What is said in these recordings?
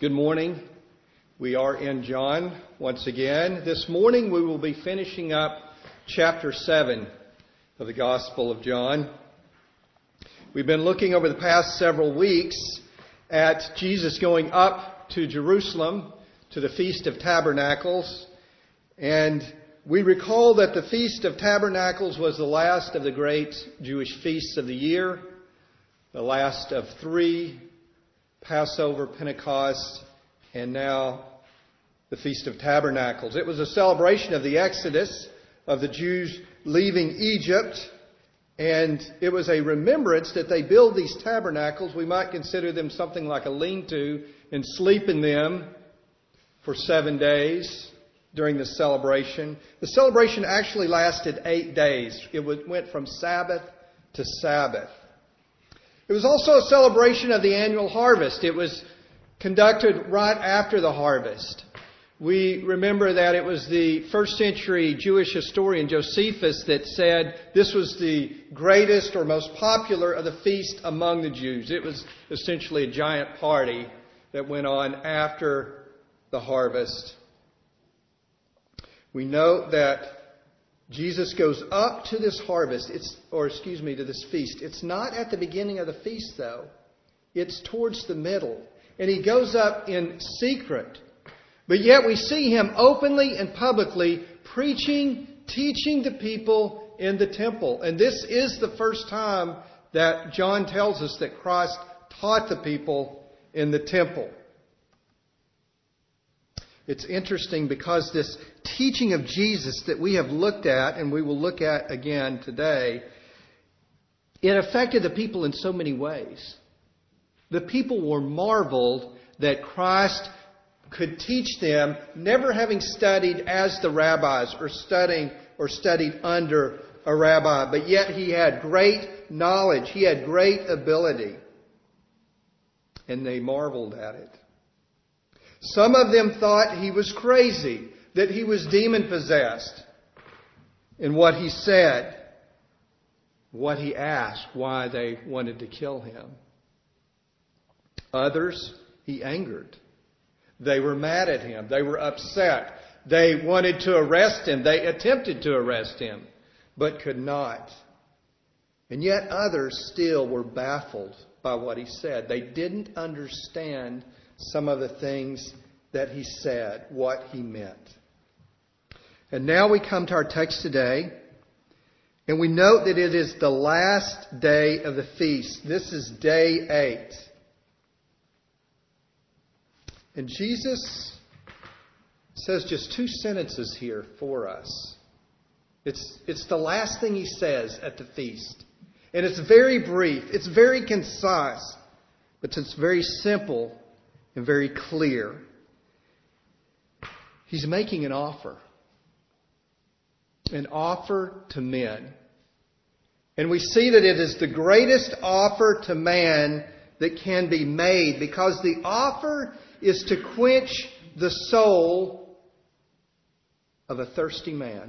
Good morning. We are in John once again. This morning we will be finishing up chapter 7 of the Gospel of John. We've been looking over the past several weeks at Jesus going up to Jerusalem to the Feast of Tabernacles. And we recall that the Feast of Tabernacles was the last of the great Jewish feasts of the year, the last of 3, Passover, Pentecost, and now the Feast of Tabernacles. It was a celebration of the Exodus of the Jews leaving Egypt, and it was a remembrance that they build these tabernacles. We might consider them something like a lean-to and sleep in them for 7 days during the celebration. The celebration actually lasted 8 days. It went from Sabbath to Sabbath. It was also a celebration of the annual harvest. It was conducted right after the harvest. We remember that it was the first century Jewish historian Josephus that said this was the greatest or most popular of the feast among the Jews. It was essentially a giant party that went on after the harvest. We know that Jesus goes up to this harvest, to this feast. It's not at the beginning of the feast, though. It's towards the middle. And he goes up in secret. But yet we see him openly and publicly preaching, teaching the people in the temple. And this is the first time that John tells us that Christ taught the people in the temple. It's interesting because this teaching of Jesus that we have looked at, and we will look at again today, it affected the people in so many ways. The people were marveled that Christ could teach them, never having studied as the rabbis or studied under a rabbi, but yet he had great knowledge, he had great ability, and they marveled at it. Some of them thought he was crazy, that he was demon-possessed in what he said, what he asked, why they wanted to kill him. Others he angered. They were mad at him. They were upset. They wanted to arrest him. They attempted to arrest him, but could not. And yet others still were baffled by what he said. They didn't understand some of the things that he said, what he meant. And now we come to our text today, and we note that it is the last day of the feast. This is day 8. And Jesus says just 2 sentences here for us. It's the last thing he says at the feast. And it's very brief. It's very concise. But it's very simple and very clear. He's making an offer. An offer to men. And we see that it is the greatest offer to man that can be made, because the offer is to quench the soul of a thirsty man.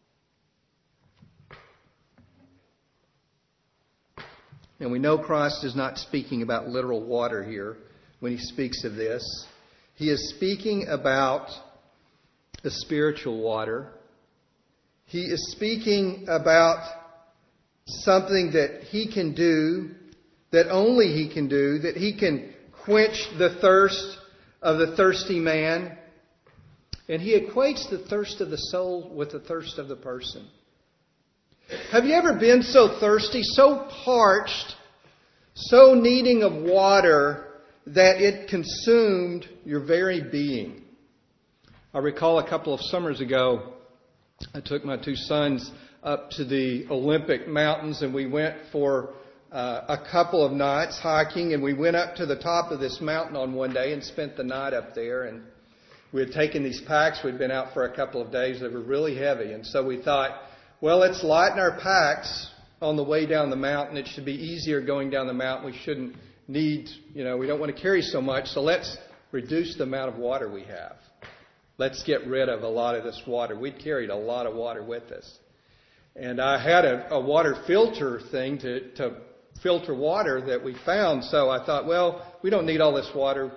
And we know Christ is not speaking about literal water here when he speaks of this. He is speaking about the spiritual water. He is speaking about something that he can do, that only he can do, that he can quench the thirst of the thirsty man. And he equates the thirst of the soul with the thirst of the person. Have you ever been so thirsty, so parched, so needing of water that it consumed your very being? I recall a couple of summers ago, I took my 2 sons up to the Olympic Mountains, and we went for a couple of nights hiking, and we went up to the top of this mountain on one day and spent the night up there. And we had taken these packs. We'd been out for a couple of days. They were really heavy. And so we thought, well, let's lighten our packs on the way down the mountain. It should be easier going down the mountain. We shouldn't need, we don't want to carry so much. So let's reduce the amount of water we have. Let's get rid of a lot of this water. We'd carried a lot of water with us. And I had a water filter thing to filter water that we found. So I thought, well, we don't need all this water.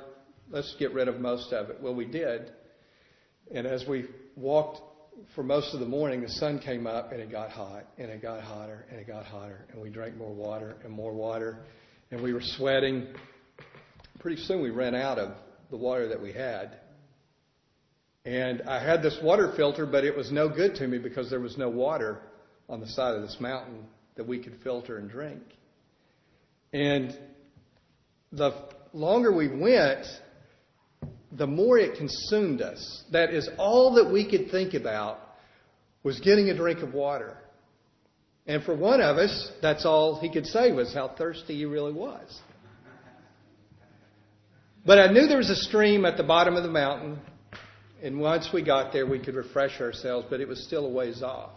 let's get rid of most of it. Well, we did. And as we walked for most of the morning, the sun came up and it got hot, and it got hotter, and it got hotter. And we drank more water, and we were sweating. Pretty soon we ran out of the water that we had. And I had this water filter, but it was no good to me because there was no water on the side of this mountain that we could filter and drink. And the longer we went, the more it consumed us. That is, all that we could think about was getting a drink of water. And for one of us, that's all he could say was how thirsty he really was. But I knew there was a stream at the bottom of the mountain, and once we got there, we could refresh ourselves, but it was still a ways off.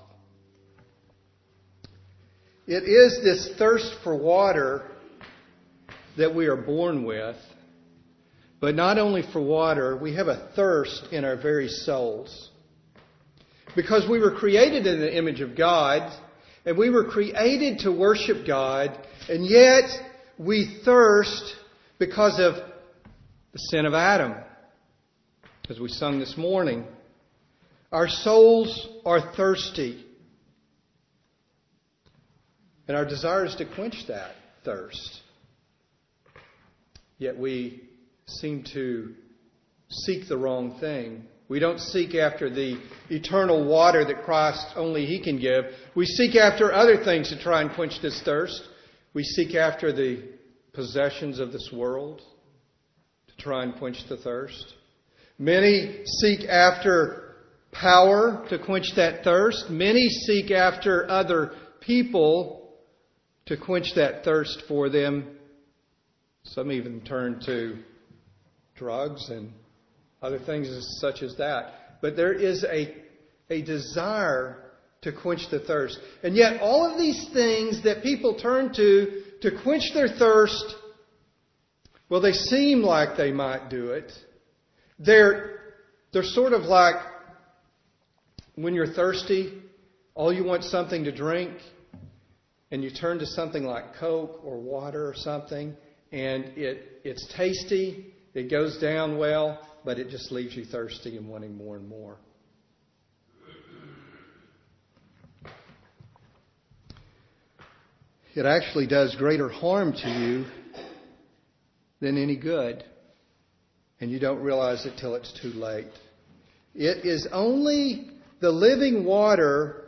It is this thirst for water that we are born with. But not only for water, we have a thirst in our very souls. Because we were created in the image of God, and we were created to worship God, and yet we thirst because of the sin of Adam. As we sung this morning, our souls are thirsty. And our desire is to quench that thirst. Yet we seem to seek the wrong thing. We don't seek after the eternal water that Christ only He can give. We seek after other things to try and quench this thirst. We seek after the possessions of this world to try and quench the thirst. Many seek after power to quench that thirst. Many seek after other people to quench that thirst for them. Some even turn to drugs and other things such as that. But there is a desire to quench the thirst. And yet all of these things that people turn to quench their thirst, well, they seem like they might do it. They're sort of like when you're thirsty, all you want something to drink, and you turn to something like Coke or water or something, and it's tasty, it goes down well, but it just leaves you thirsty and wanting more and more. It actually does greater harm to you than any good. And you don't realize it till it's too late. It is only the living water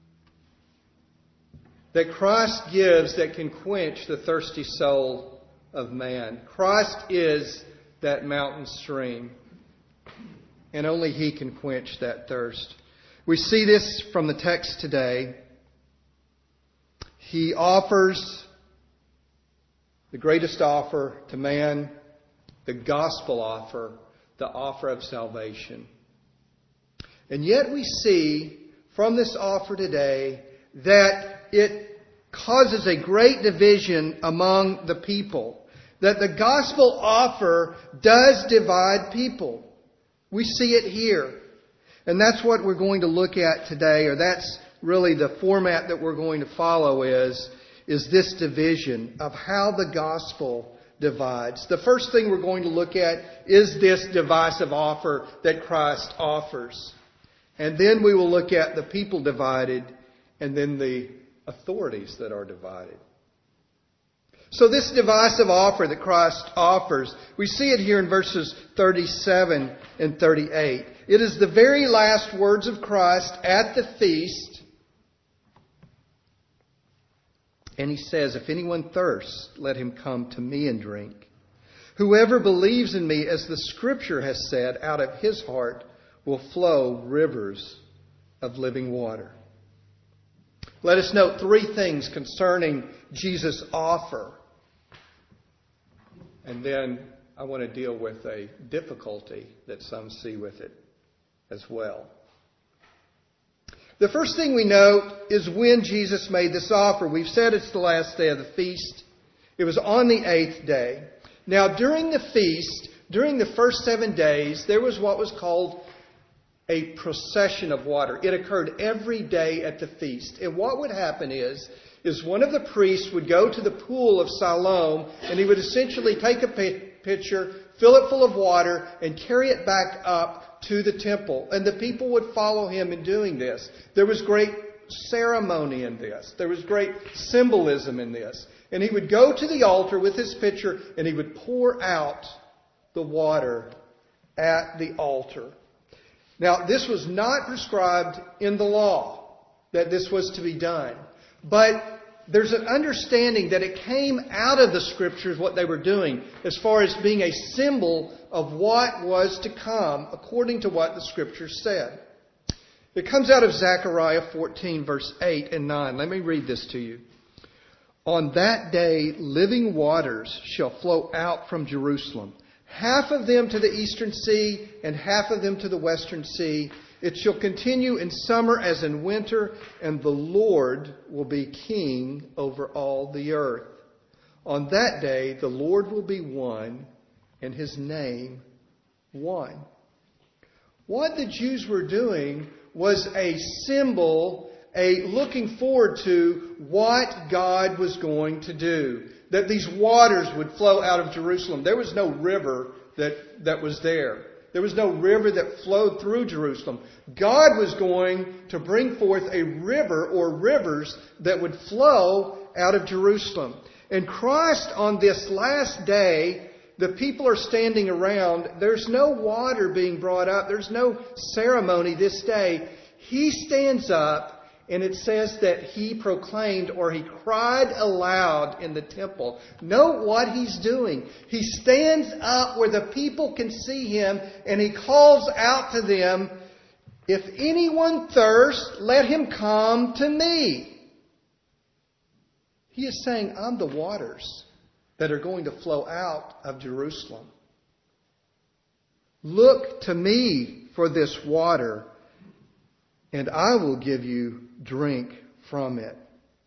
that Christ gives that can quench the thirsty soul of man. Christ is that mountain stream. And only He can quench that thirst. We see this from the text today. He offers the greatest offer to man, the gospel offer, the offer of salvation. And yet we see from this offer today that it causes a great division among the people. That the gospel offer does divide people. We see it here. And that's what we're going to look at today, or that's really the format that we're going to follow is this division of how the gospel divides. The first thing we're going to look at is this divisive offer that Christ offers. And then we will look at the people divided and then the authorities that are divided. So this divisive offer that Christ offers, we see it here in verses 37 and 38. It is the very last words of Christ at the feast. And He says, "If anyone thirsts, let him come to me and drink. Whoever believes in me, as the Scripture has said, out of his heart will flow rivers of living water." Let us note three things concerning Jesus' offer. And then I want to deal with a difficulty that some see with it as well. The first thing we note is when Jesus made this offer. We've said it's the last day of the feast. It was on the 8th day. Now, during the feast, during the first 7 days, there was what was called a procession of water. It occurred every day at the feast. And what would happen is one of the priests would go to the pool of Siloam, and he would essentially take a pitcher, fill it full of water, and carry it back up to the temple. And the people would follow him in doing this. There was great ceremony in this. There was great symbolism in this. And he would go to the altar with his pitcher and he would pour out the water at the altar. Now, this was not prescribed in the law that this was to be done. But there's an understanding that it came out of the Scriptures what they were doing as far as being a symbol of what was to come according to what the Scriptures said. It comes out of Zechariah 14 verse 8 and 9. Let me read this to you. On that day, living waters shall flow out from Jerusalem, half of them to the eastern sea and half of them to the western sea. It shall continue in summer as in winter, and the Lord will be king over all the earth. On that day, the Lord will be one, and his name one. What the Jews were doing was a symbol, a looking forward to what God was going to do. That these waters would flow out of Jerusalem. There was no river that was there. There was no river that flowed through Jerusalem. God was going to bring forth a river or rivers that would flow out of Jerusalem. And Christ, on this last day, the people are standing around. There's no water being brought up. There's no ceremony this day. He stands up, and it says that he proclaimed, or he cried aloud in the temple. Note what he's doing. He stands up where the people can see him, and he calls out to them, "If anyone thirsts, let him come to me." He is saying, I'm the waters that are going to flow out of Jerusalem. Look to me for this water, and I will give you drink from it.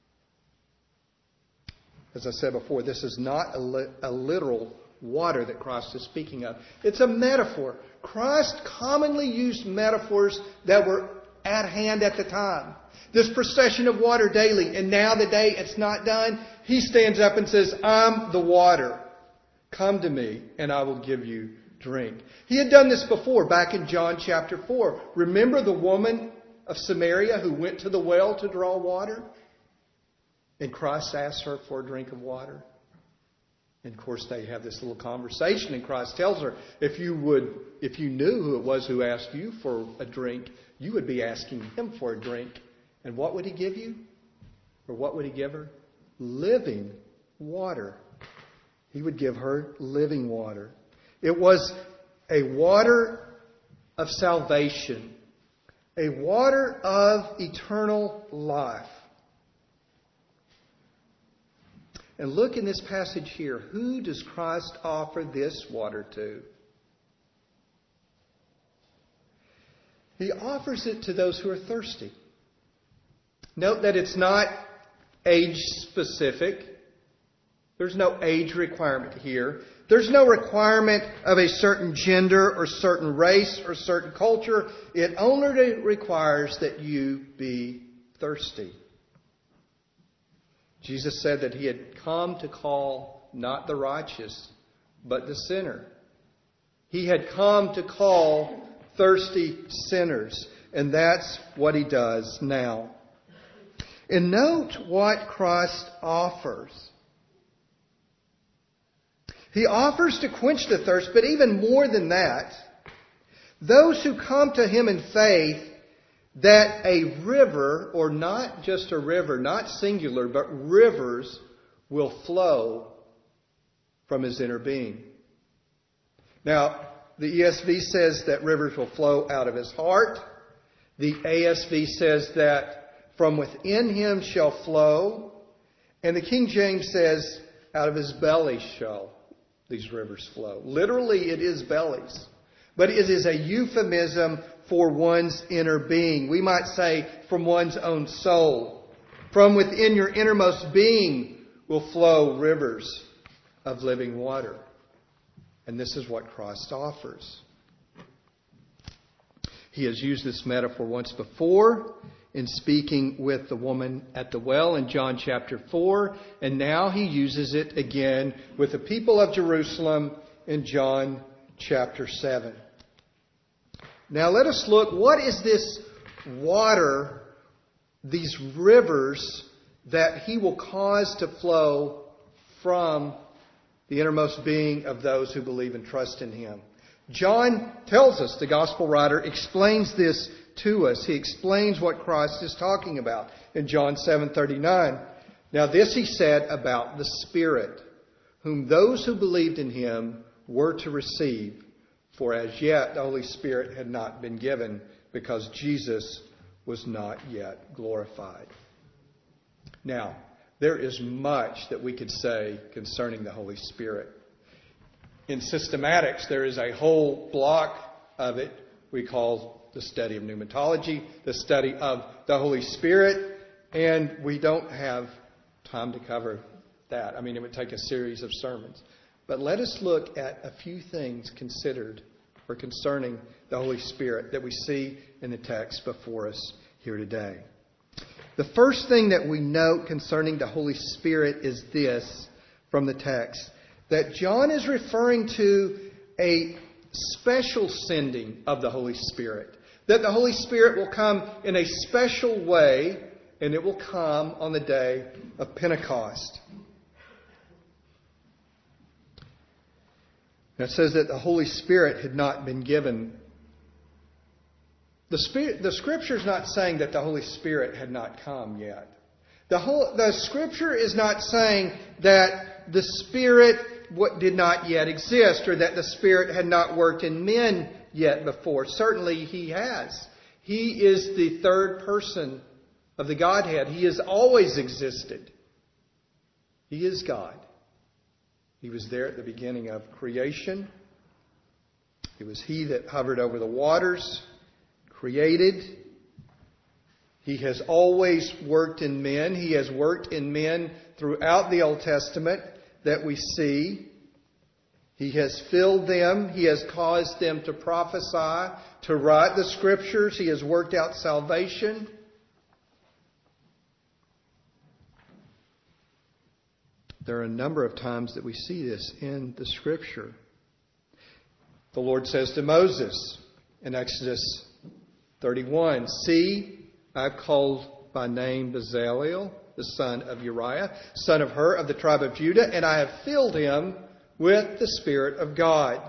As I said before, this is not a literal water that Christ is speaking of. It's a metaphor. Christ commonly used metaphors that were at hand at the time. This procession of water daily, and now the day it's not done, he stands up and says, I'm the water. Come to me, and I will give you drink. He had done this before, back in John chapter 4. Remember the woman of Samaria who went to the well to draw water? And Christ asked her for a drink of water. And of course they have this little conversation, and Christ tells her, if you knew who it was who asked you for a drink, you would be asking him for a drink. And what would he give you? Or what would he give her? Living water. He would give her living water. It was a water of salvation. A water of eternal life. And look in this passage here. Who does Christ offer this water to? He offers it to those who are thirsty. Note that it's not age specific. There's no age requirement here. There's no requirement of a certain gender or certain race or certain culture. It only requires that you be thirsty. Jesus said that he had come to call not the righteous, but the sinner. He had come to call thirsty sinners. And that's what he does now. And note what Christ offers. He offers to quench the thirst, but even more than that, those who come to him in faith, that a river, or not just a river, not singular, but rivers will flow from his inner being. Now, the ESV says that rivers will flow out of his heart. The ASV says that from within him shall flow. And the King James says, out of his belly shall these rivers flow. Literally, it is bellies. But it is a euphemism for one's inner being. We might say from one's own soul. From within your innermost being will flow rivers of living water. And this is what Christ offers. He has used this metaphor once before in speaking with the woman at the well in John chapter 4. And now he uses it again with the people of Jerusalem in John chapter 7. Now let us look, what is this water, these rivers that He will cause to flow from the innermost being of those who believe and trust in Him? John tells us, the gospel writer explains this to us. He explains what Christ is talking about in John 7:39. Now this He said about the Spirit, whom those who believed in Him were to receive, for as yet the Holy Spirit had not been given, because Jesus was not yet glorified. Now, there is much that we could say concerning the Holy Spirit. In systematics, there is a whole block of it we call the study of pneumatology, the study of the Holy Spirit, and we don't have time to cover that. I mean, it would take a series of sermons. But let us look at a few things considered or concerning the Holy Spirit that we see in the text before us here today. The first thing that we note concerning the Holy Spirit is this from the text, that John is referring to a special sending of the Holy Spirit. That the Holy Spirit will come in a special way, and it will come on the day of Pentecost. Now it says that the Holy Spirit had not been given. The Scripture is not saying that the Holy Spirit had not come yet. The Scripture is not saying that the Spirit did not yet exist, or that the Spirit had not worked in men yet before. Certainly He has. He is the third person of the Godhead. He has always existed. He is God. He was there at the beginning of creation. It was He that hovered over the waters, created. He has always worked in men. He has worked in men throughout the Old Testament that we see. He has filled them. He has caused them to prophesy, to write the Scriptures. He has worked out salvation. There are a number of times that we see this in the Scripture. The Lord says to Moses in Exodus 31, "See, I've called by name Bezaleel, the son of Uriah, son of Hur, of the tribe of Judah, and I have filled him with the Spirit of God."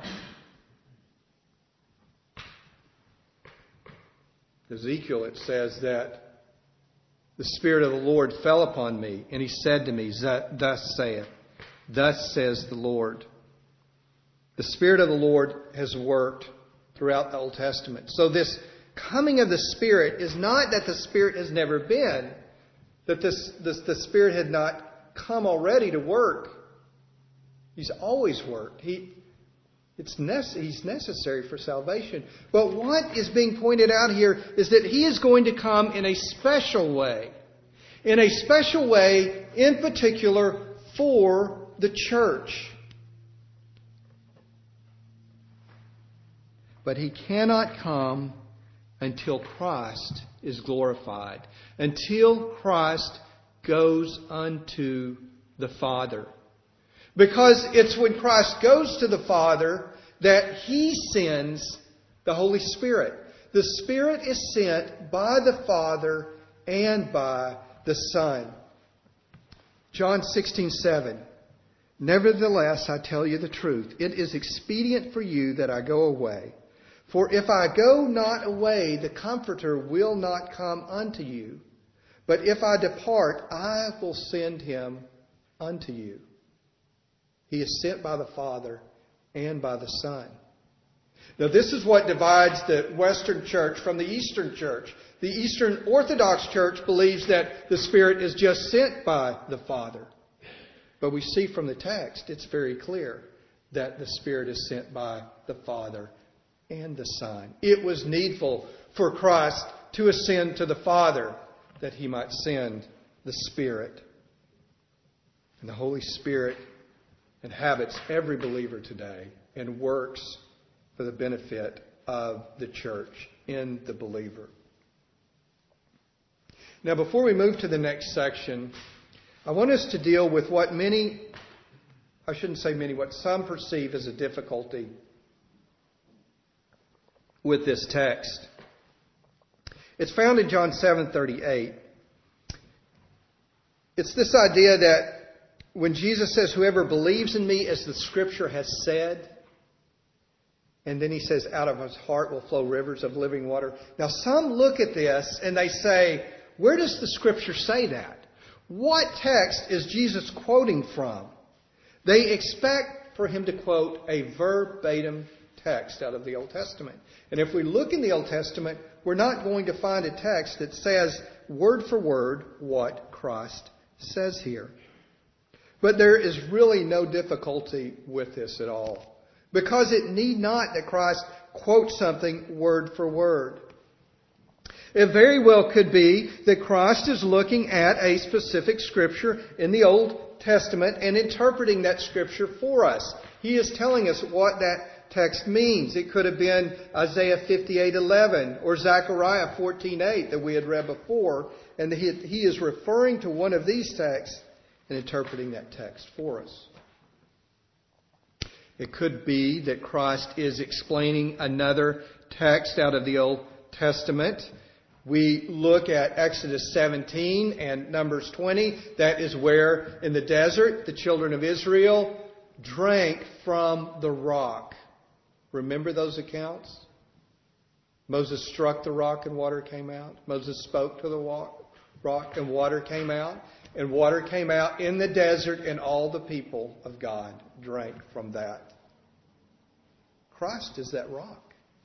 Ezekiel, it says that the Spirit of the Lord fell upon me, and He said to me, thus says the Lord. The Spirit of the Lord has worked throughout the Old Testament. So this coming of the Spirit is not that the Spirit has never been, that the Spirit had not come already to work. He's always worked. He's necessary for salvation. But what is being pointed out here is that He is going to come in a special way. In a special way, in particular, for the church. But He cannot come until Christ is glorified. Until Christ goes unto the Father. Because it's when Christ goes to the Father that He sends the Holy Spirit. The Spirit is sent by the Father and by the Son. John 16:7. "Nevertheless, I tell you the truth. It is expedient for you that I go away. For if I go not away, the Comforter will not come unto you. But if I depart, I will send Him unto you." He is sent by the Father and by the Son. Now this is what divides the Western Church from the Eastern Church. The Eastern Orthodox Church believes that the Spirit is just sent by the Father. But we see from the text, it's very clear that the Spirit is sent by the Father and the Son. It was needful for Christ to ascend to the Father that He might send the Spirit. And the Holy Spirit inhabits every believer today and works for the benefit of the church in the believer. Now, before we move to the next section, I want us to deal with what many I shouldn't say many, what some perceive as a difficulty with this text. It's found in John 7:38. It's this idea that when Jesus says, "Whoever believes in me, as the Scripture has said," and then he says, "out of his heart will flow rivers of living water." Now, some look at this and they say, where does the Scripture say that? What text is Jesus quoting from? They expect for him to quote a verbatim text out of the Old Testament. And if we look in the Old Testament, we're not going to find a text that says word for word what Christ says here. But there is really no difficulty with this at all, because it need not that Christ quote something word for word. It very well could be that Christ is looking at a specific Scripture in the Old Testament and interpreting that Scripture for us. He is telling us what that text means. It could have been Isaiah 58:11 or Zechariah 14:8 that we had read before, and he is referring to one of these texts and interpreting that text for us. It could be that Christ is explaining another text out of the Old Testament. We look at Exodus 17 and Numbers 20. That is where in the desert the children of Israel drank from the rock. Remember those accounts? Moses struck the rock and water came out. Moses spoke to the rock and water came out. And water came out in the desert, and all the people of God drank from that. Christ is that rock.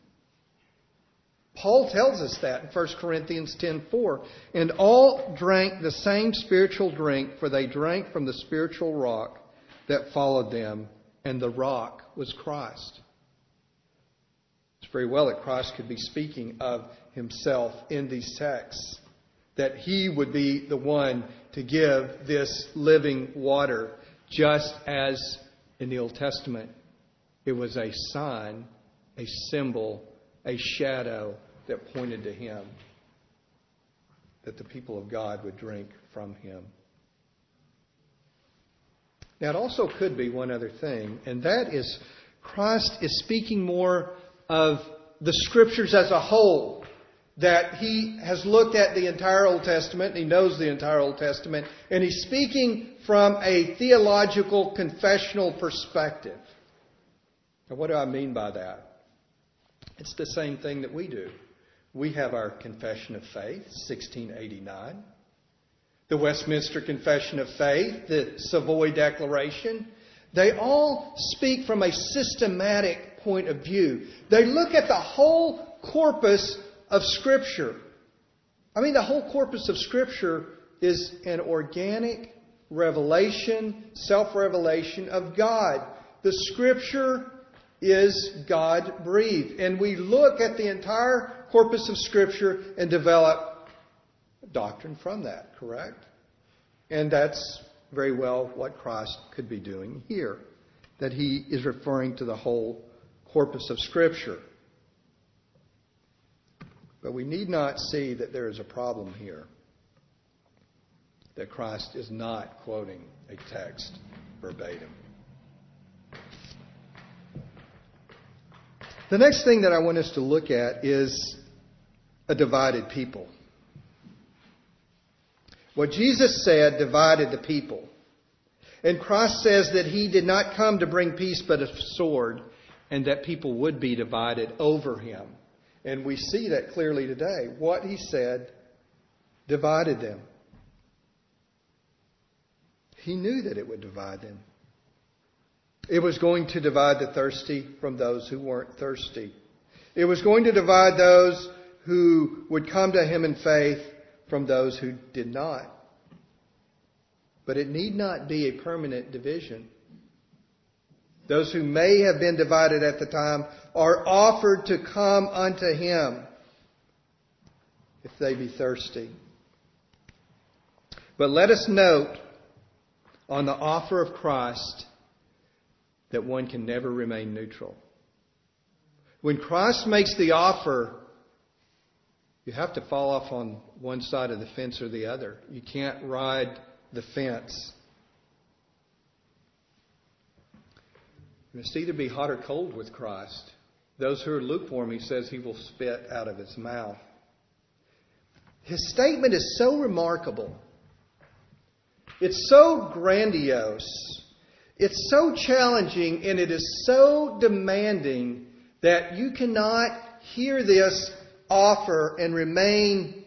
Paul tells us that in 1 Corinthians 10:4. And all drank the same spiritual drink, for they drank from the spiritual rock that followed them, and the rock was Christ. It's very well that Christ could be speaking of himself in these texts, that he would be the one to give this living water, just as in the Old Testament it was a sign, a symbol, a shadow that pointed to him, that the people of God would drink from him. Now, it also could be one other thing, and that is Christ is speaking more of the Scriptures as a whole, that he has looked at the entire Old Testament, and he knows the entire Old Testament, and he's speaking from a theological, confessional perspective. Now, what do I mean by that? It's the same thing that we do. We have our Confession of Faith, 1689. The Westminster Confession of Faith, the Savoy Declaration. They all speak from a systematic point of view. They look at the whole corpus of Scripture. I mean, the whole corpus of Scripture is an organic revelation, self-revelation of God. The Scripture is God-breathed. And we look at the entire corpus of Scripture and develop doctrine from that, correct? And that's very well what Christ could be doing here, that he is referring to the whole corpus of Scripture. But we need not see that there is a problem here, that Christ is not quoting a text verbatim. The next thing that I want us to look at is a divided people. What Jesus said divided the people. And Christ says that he did not come to bring peace but a sword, and that people would be divided over him. And we see that clearly today. What he said divided them. He knew that it would divide them. It was going to divide the thirsty from those who weren't thirsty. It was going to divide those who would come to him in faith from those who did not. But it need not be a permanent division. Those who may have been divided at the time are offered to come unto him if they be thirsty. But let us note on the offer of Christ that one can never remain neutral. When Christ makes the offer, you have to fall off on one side of the fence or the other. You can't ride the fence. must either be hot or cold with Christ. Those who are lukewarm, he says he will spit out of his mouth. His statement is so remarkable. It's so grandiose. It's so challenging, and it is so demanding that you cannot hear this offer and remain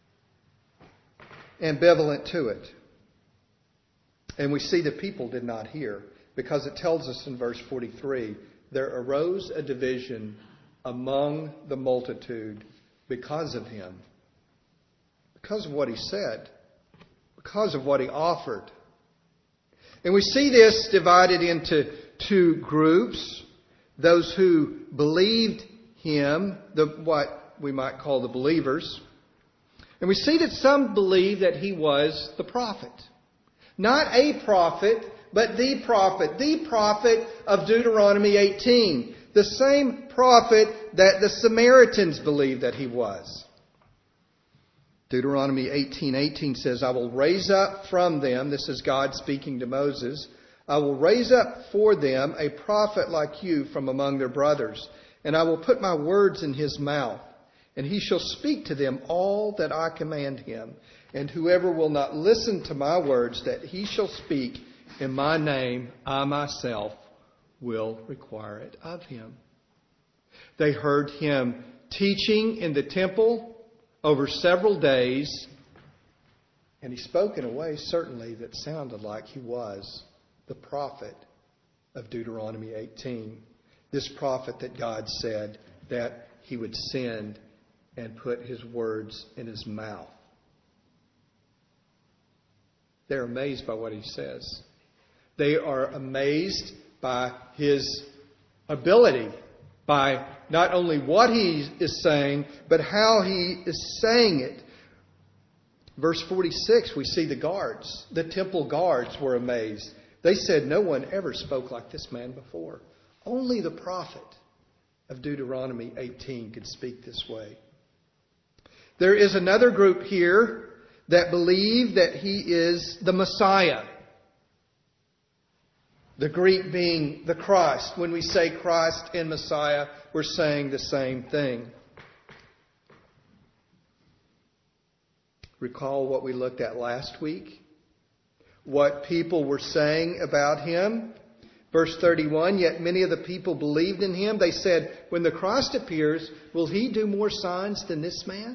ambivalent to it. And we see the people did not hear, because it tells us in verse 43, there arose a division among the multitude because of him. Because of what he said. Because of what he offered. And we see this divided into two groups. Those who believed him, what we might call the believers. And we see that some believe that he was the prophet. Not a prophet, but the prophet. The prophet of Deuteronomy 18. The same prophet that the Samaritans believed that he was. Deuteronomy 18:18 says, I will raise up from them, this is God speaking to Moses, I will raise up for them a prophet like you from among their brothers, and I will put my words in his mouth, and he shall speak to them all that I command him. And whoever will not listen to my words that he shall speak in my name, I myself will require it of him. They heard him teaching in the temple over several days, and he spoke in a way certainly that sounded like he was the prophet of Deuteronomy 18. This prophet that God said that he would send and put his words in his mouth. They're amazed by what he says. They are amazed by his ability, by not only what he is saying, but how he is saying it. Verse 46, we see the guards. The temple guards were amazed. They said, no one ever spoke like this man before. Only the prophet of Deuteronomy 18 could speak this way. There is another group here that believe that he is the Messiah. The Greek being the Christ. When we say Christ and Messiah, we're saying the same thing. Recall what we looked at last week? What people were saying about him. Verse 31, yet many of the people believed in him. They said, when the Christ appears, will he do more signs than this man?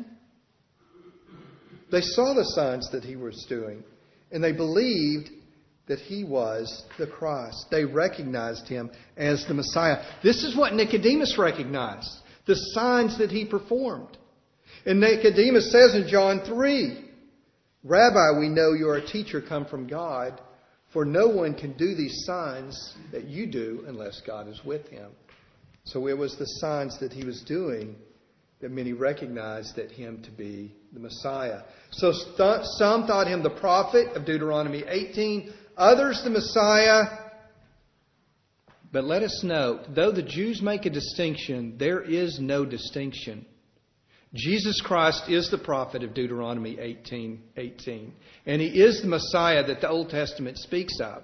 They saw the signs that he was doing, and they believed that he was the Christ. They recognized him as the Messiah. This is what Nicodemus recognized, the signs that he performed. And Nicodemus says in John 3, Rabbi, we know you are a teacher come from God, for no one can do these signs that you do unless God is with him. So it was the signs that he was doing that many recognized that him to be the Messiah. So some thought him the prophet of Deuteronomy 18, others the Messiah. But let us note, though the Jews make a distinction, there is no distinction. Jesus Christ is the prophet of Deuteronomy 18:18, and he is the Messiah that the Old Testament speaks of.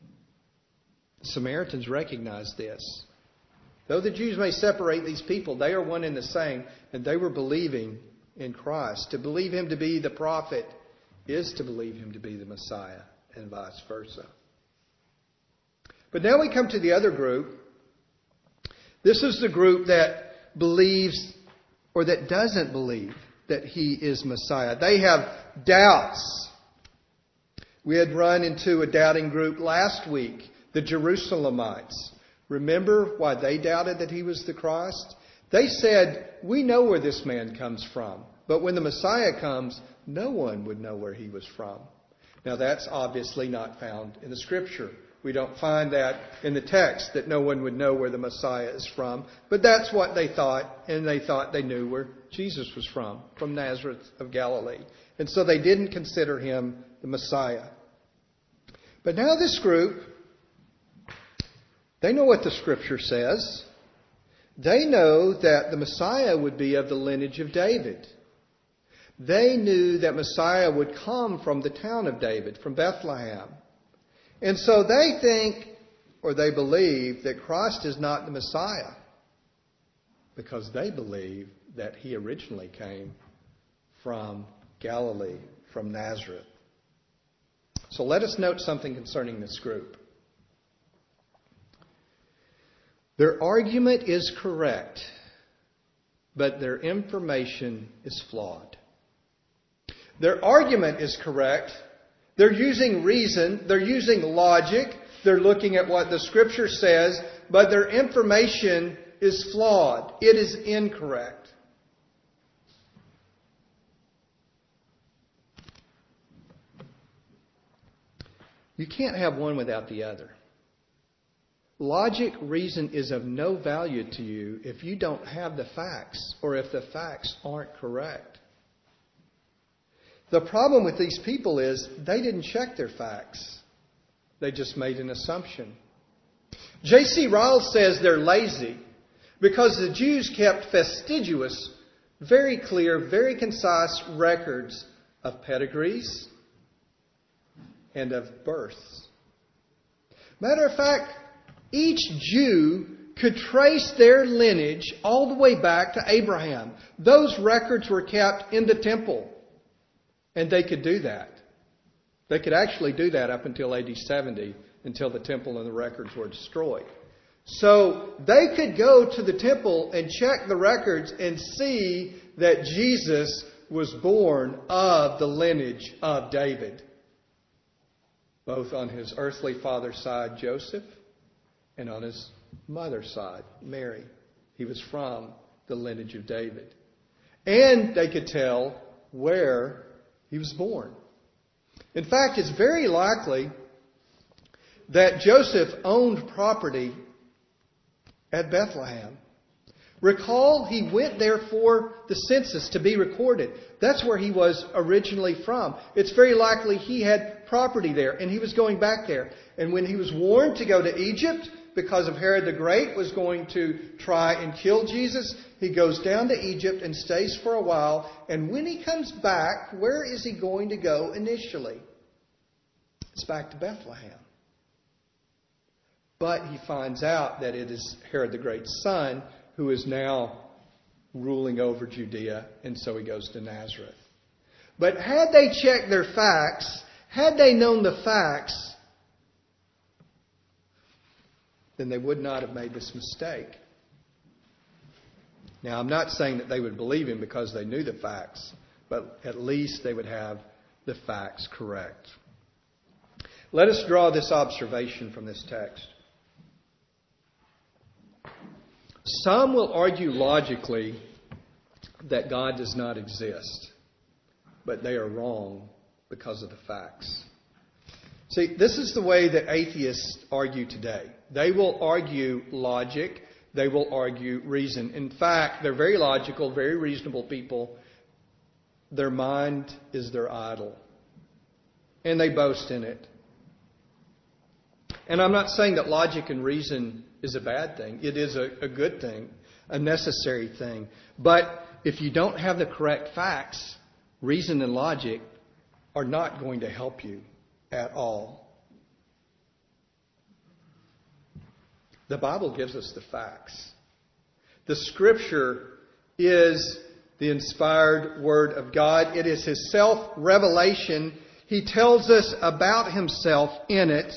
The Samaritans recognize this. Though the Jews may separate these people, they are one and the same, and they were believing in Christ. To believe him to be the prophet is to believe him to be the Messiah, and vice versa. But now we come to the other group. This is the group that believes or that doesn't believe that he is Messiah. They have doubts. We had run into a doubting group last week, the Jerusalemites. Remember why they doubted that he was the Christ? They said, we know where this man comes from. But when the Messiah comes, no one would know where he was from. Now that's obviously not found in the Scripture. We don't find that in the text, that no one would know where the Messiah is from. But that's what they thought, and they thought they knew where Jesus was from Nazareth of Galilee. And so they didn't consider him the Messiah. But now this group, they know what the Scripture says. They know that the Messiah would be of the lineage of David. They knew that Messiah would come from the town of David, from Bethlehem. And so they think, or they believe that Christ is not the Messiah because they believe that he originally came from Galilee, from Nazareth. So let us note something concerning this group. Their argument is correct, but their information is flawed. Their argument is correct. They're using reason. They're using logic. They're looking at what the Scripture says, but their information is flawed. It is incorrect. You can't have one without the other. Logic, reason is of no value to you if you don't have the facts or if the facts aren't correct. The problem with these people is they didn't check their facts. They just made an assumption. J.C. Ryle says they're lazy because the Jews kept fastidious, very clear, very concise records of pedigrees and of births. Matter of fact, each Jew could trace their lineage all the way back to Abraham. Those records were kept in the temple. And they could do that. They could actually do that up until AD 70, until the temple and the records were destroyed. So they could go to the temple and check the records and see that Jesus was born of the lineage of David, both on his earthly father's side, Joseph, and on his mother's side, Mary. He was from the lineage of David. And they could tell where he was born. In fact, it's very likely that Joseph owned property at Bethlehem. Recall, he went there for the census to be recorded. That's where he was originally from. It's very likely he had property there and he was going back there. And when he was warned to go to Egypt because of Herod the Great was going to try and kill Jesus, he goes down to Egypt and stays for a while. And when he comes back, where is he going to go initially? It's back to Bethlehem. But he finds out that it is Herod the Great's son who is now ruling over Judea, and so he goes to Nazareth. But had they checked their facts, had they known the facts, then they would not have made this mistake. Now, I'm not saying that they would believe him because they knew the facts, but at least they would have the facts correct. Let us draw this observation from this text. Some will argue logically that God does not exist, but they are wrong because of the facts. See, this is the way that atheists argue today. They will argue logic. They will argue reason. In fact, they're very logical, very reasonable people. Their mind is their idol. And they boast in it. And I'm not saying that logic and reason is a bad thing. It is a good thing, a necessary thing. But if you don't have the correct facts, reason and logic are not going to help you at all. The Bible gives us the facts. The Scripture is the inspired Word of God. It is His self-revelation. He tells us about Himself in it.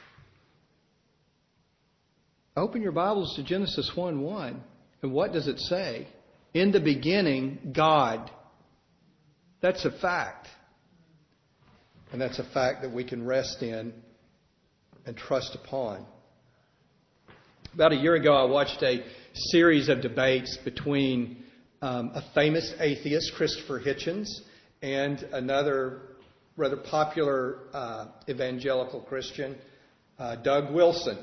Open your Bibles to Genesis 1:1. And what does it say? In the beginning, God. That's a fact. And that's a fact that we can rest in and trust upon. About a year ago, I watched a series of debates between a famous atheist, Christopher Hitchens, and another rather popular evangelical Christian, Doug Wilson.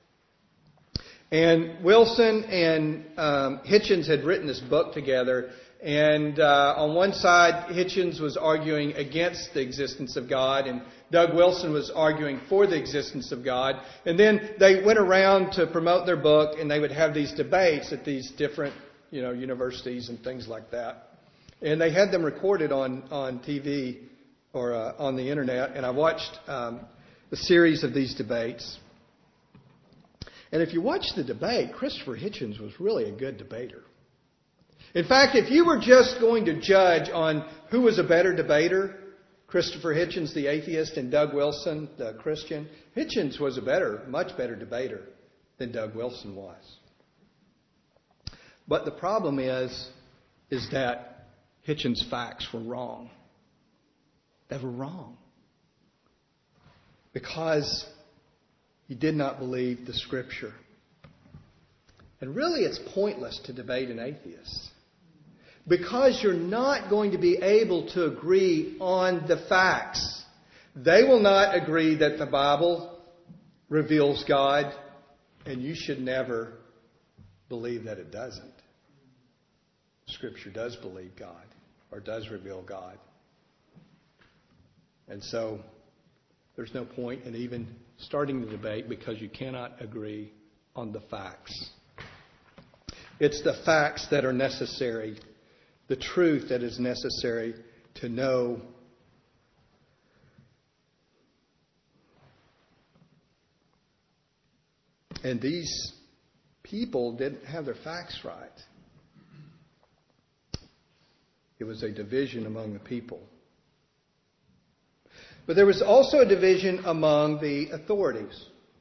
And Wilson and Hitchens had written this book together. And on one side, Hitchens was arguing against the existence of God, and Doug Wilson was arguing for the existence of God. And then they went around to promote their book, and they would have these debates at these different, universities and things like that. And they had them recorded on TV or on the internet. And I watched a series of these debates. And if you watch the debate, Christopher Hitchens was really a good debater. In fact, if you were just going to judge on who was a better debater, Christopher Hitchens, the atheist, and Doug Wilson, the Christian, Hitchens was a much better debater than Doug Wilson was. But the problem is that Hitchens' facts were wrong. They were wrong. Because he did not believe the Scripture. And really it's pointless to debate an atheist. Because you're not going to be able to agree on the facts. They will not agree that the Bible reveals God, and you should never believe that it doesn't. Scripture does believe God, or does reveal God. And so there's no point in even starting the debate because you cannot agree on the facts. It's the facts that are necessary, the truth that is necessary to know. And these people didn't have their facts right. It was a division among the people. But there was also a division among the authorities.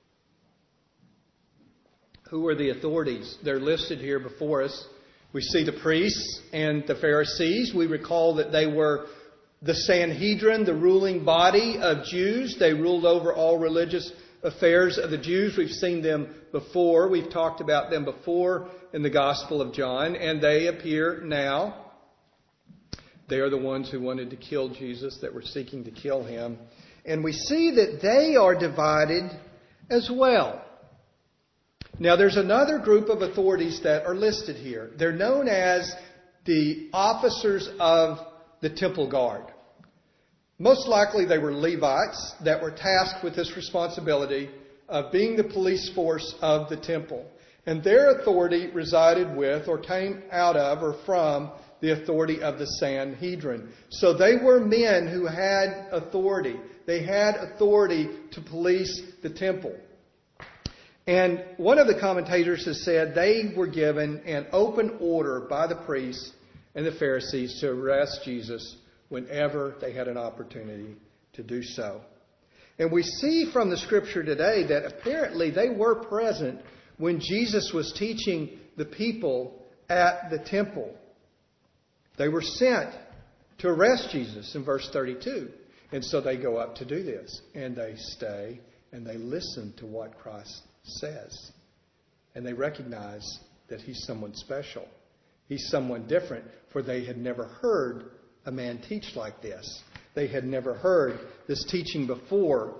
Who were the authorities? They're listed here before us. We see the priests and the Pharisees. We recall that they were the Sanhedrin, the ruling body of Jews. They ruled over all religious affairs of the Jews. We've seen them before. We've talked about them before in the Gospel of John, and they appear now. They are the ones who wanted to kill Jesus, that were seeking to kill him. And we see that they are divided as well. Now, there's another group of authorities that are listed here. They're known as the officers of the temple guard. Most likely they were Levites that were tasked with this responsibility of being the police force of the temple. And their authority resided with, or came out of, or from the authority of the Sanhedrin. So they were men who had authority. They had authority to police the temple. And one of the commentators has said they were given an open order by the priests and the Pharisees to arrest Jesus whenever they had an opportunity to do so. And we see from the Scripture today that apparently they were present when Jesus was teaching the people at the temple. They were sent to arrest Jesus in verse 32. And so they go up to do this. And they stay and they listen to what Christ says. And they recognize that he's someone special. He's someone different, for they had never heard a man teach like this. They had never heard this teaching before.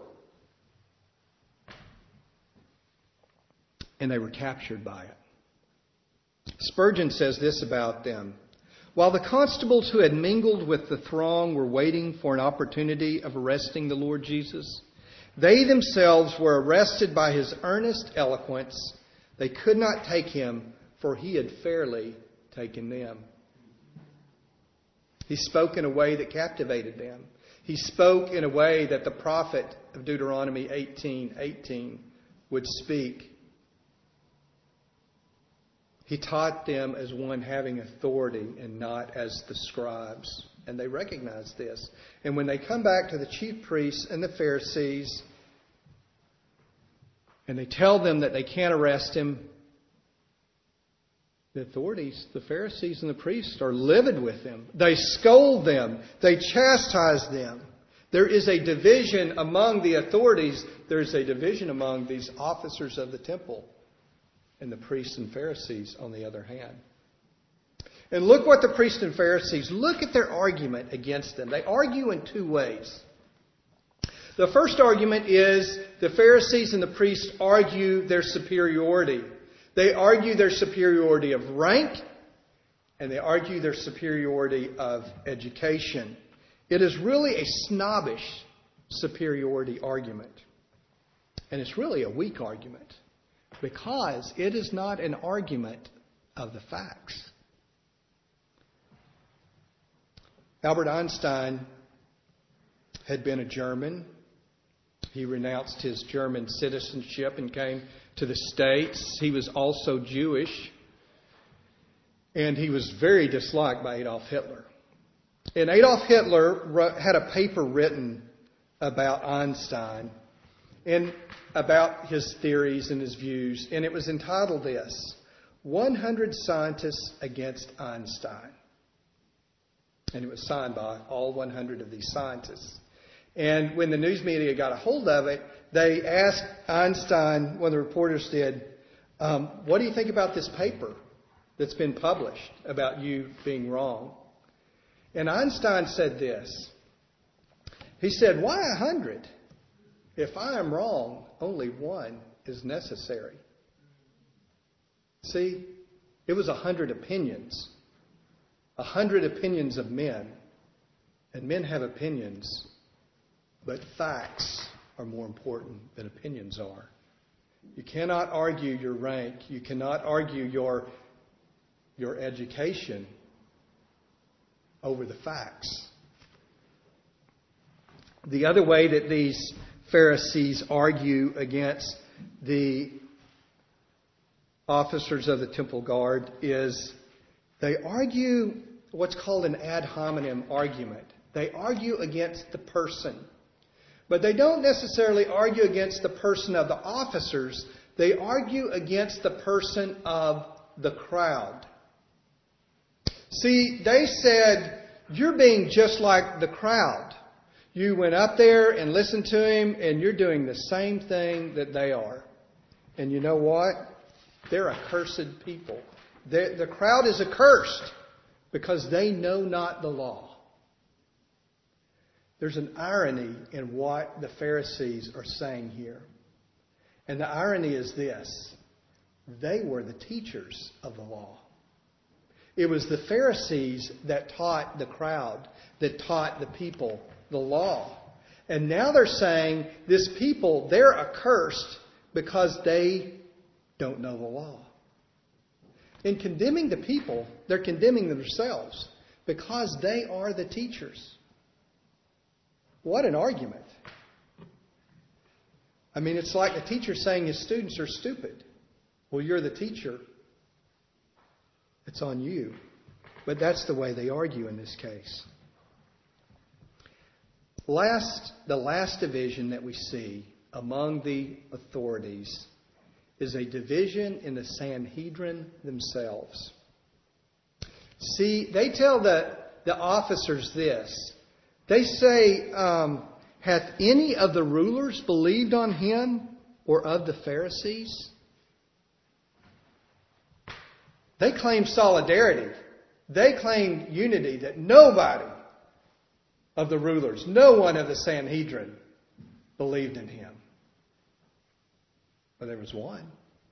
And they were captured by it. Spurgeon says this about them. While the constables who had mingled with the throng were waiting for an opportunity of arresting the Lord Jesus, they themselves were arrested by his earnest eloquence. They could not take him, for he had fairly taken them. He spoke in a way that captivated them. He spoke in a way that the prophet of Deuteronomy 18:18 would speak. He taught them as one having authority and not as the scribes. And they recognized this. And when they come back to the chief priests and the Pharisees, and they tell them that they can't arrest him, the authorities, the Pharisees and the priests, are livid with them. They scold them. They chastise them. There is a division among the authorities. There is a division among these officers of the temple. And the priests and Pharisees, on the other hand. And look what the priests and Pharisees, look at their argument against them. They argue in two ways. The first argument is the Pharisees and the priests argue their superiority. They argue their superiority of rank, and they argue their superiority of education. It is really a snobbish superiority argument. And it's really a weak argument. Because it is not an argument of the facts. Albert Einstein had been a German. He renounced his German citizenship and came to the States. He was also Jewish, and he was very disliked by Adolf Hitler. And Adolf Hitler had a paper written about Einstein and about his theories and his views, and it was entitled this, 100 Scientists Against Einstein. And it was signed by all 100 of these scientists. And when the news media got a hold of it, they asked Einstein, one of the reporters did, what do you think about this paper that's been published about you being wrong? And Einstein said this. He said, why 100? If I am wrong, only one is necessary. See, it was 100 opinions. 100 opinions of men. And men have opinions, but facts are more important than opinions are. You cannot argue your rank. You cannot argue your education over the facts. The other way that these Pharisees argue against the officers of the temple guard is they argue what's called an ad hominem argument. They argue against the person. But they don't necessarily argue against the person of the officers. They argue against the person of the crowd. See, they said, you're being just like the crowd. You went up there and listened to him, and you're doing the same thing that they are. And you know what? They're accursed people. The crowd is accursed because they know not the law. There's an irony in what the Pharisees are saying here. And the irony is this. They were the teachers of the law. It was the Pharisees that taught the crowd, that taught the people the law. And now they're saying this people, they're accursed because they don't know the law. In condemning the people, they're condemning themselves because they are the teachers. What an argument. I mean, it's like the teacher saying his students are stupid. Well, you're the teacher. It's on you. But that's the way they argue in this case. The last division that we see among the authorities is a division in the Sanhedrin themselves. See, they tell the officers this. They say, hath any of the rulers believed on him or of the Pharisees? They claim solidarity. They claim unity, that nobody of the rulers, no one of the Sanhedrin believed in him. But there was one.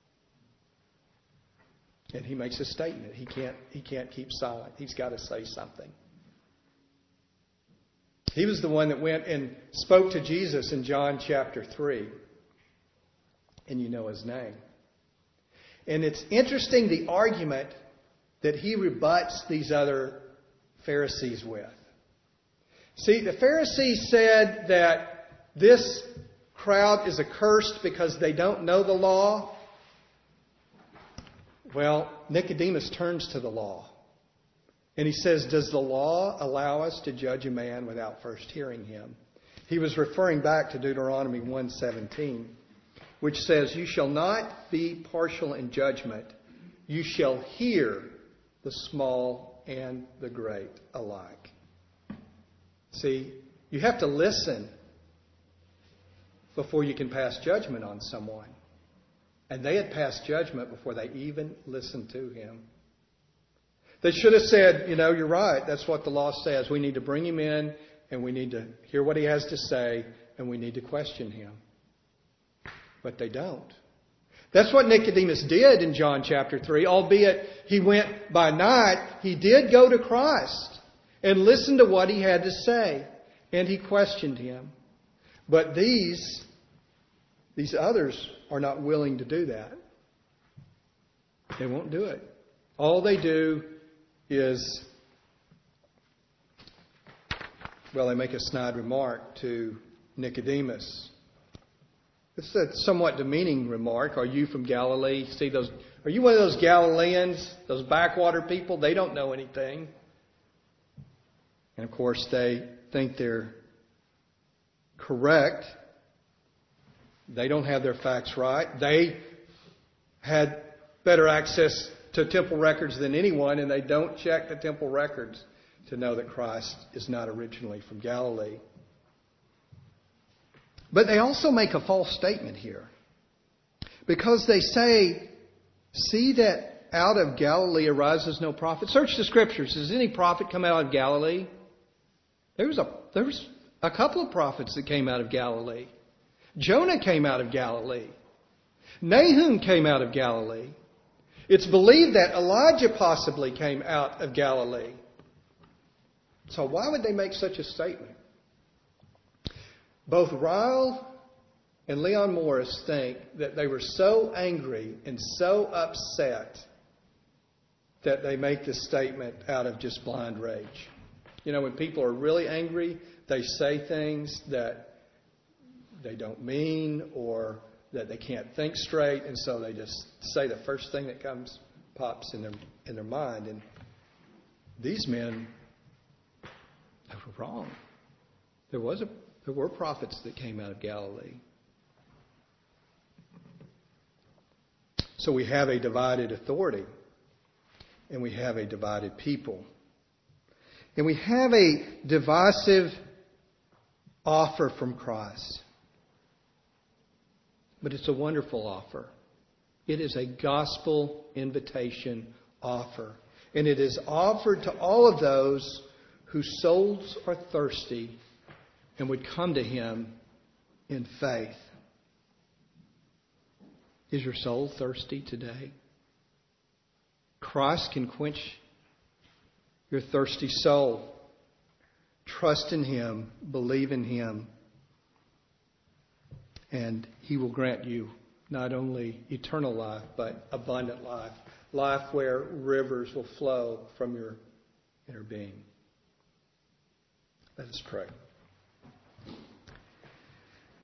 And he makes a statement. He can't keep silent. He's got to say something. He was the one that went and spoke to Jesus in John chapter 3. And you know his name. And it's interesting the argument that he rebuts these other Pharisees with. See, the Pharisees said that this crowd is accursed because they don't know the law. Well, Nicodemus turns to the law. And he says, does the law allow us to judge a man without first hearing him? He was referring back to Deuteronomy 1:17, which says, you shall not be partial in judgment. You shall hear the small and the great alike. See, you have to listen before you can pass judgment on someone. And they had passed judgment before they even listened to him. They should have said, you're right. That's what the law says. We need to bring him in and we need to hear what he has to say and we need to question him. But they don't. That's what Nicodemus did in John chapter 3. Albeit he went by night, he did go to Christ and listen to what he had to say. And he questioned him. But these others are not willing to do that. They won't do it. All they do is, they make a snide remark to Nicodemus. It's a somewhat demeaning remark. Are you from Galilee? See those? Are you one of those Galileans, those backwater people? They don't know anything. And of course, they think they're correct. They don't have their facts right. They had better access to temple records than anyone, and they don't check the temple records to know that Christ is not originally from Galilee. But they also make a false statement here, because they say, see that out of Galilee arises no prophet. Search the Scriptures. Does any prophet come out of Galilee? There was a couple of prophets that came out of Galilee. Jonah came out of Galilee. Nahum came out of Galilee. It's believed that Elijah possibly came out of Galilee. So why would they make such a statement? Both Ryle and Leon Morris think that they were so angry and so upset that they make this statement out of just blind rage. You know, when people are really angry, they say things that they don't mean or that they can't think straight, and so they just say the first thing that pops in their mind. And these men, they were wrong. There were prophets that came out of Galilee. So we have a divided authority, and we have a divided people. And we have a divisive offer from Christ. But it's a wonderful offer. It is a gospel invitation offer. And it is offered to all of those whose souls are thirsty and would come to Him in faith. Is your soul thirsty today? Christ can quench your thirsty soul. Trust in Him, believe in Him, and He will grant you not only eternal life, but abundant life. Life where rivers will flow from your inner being. Let us pray.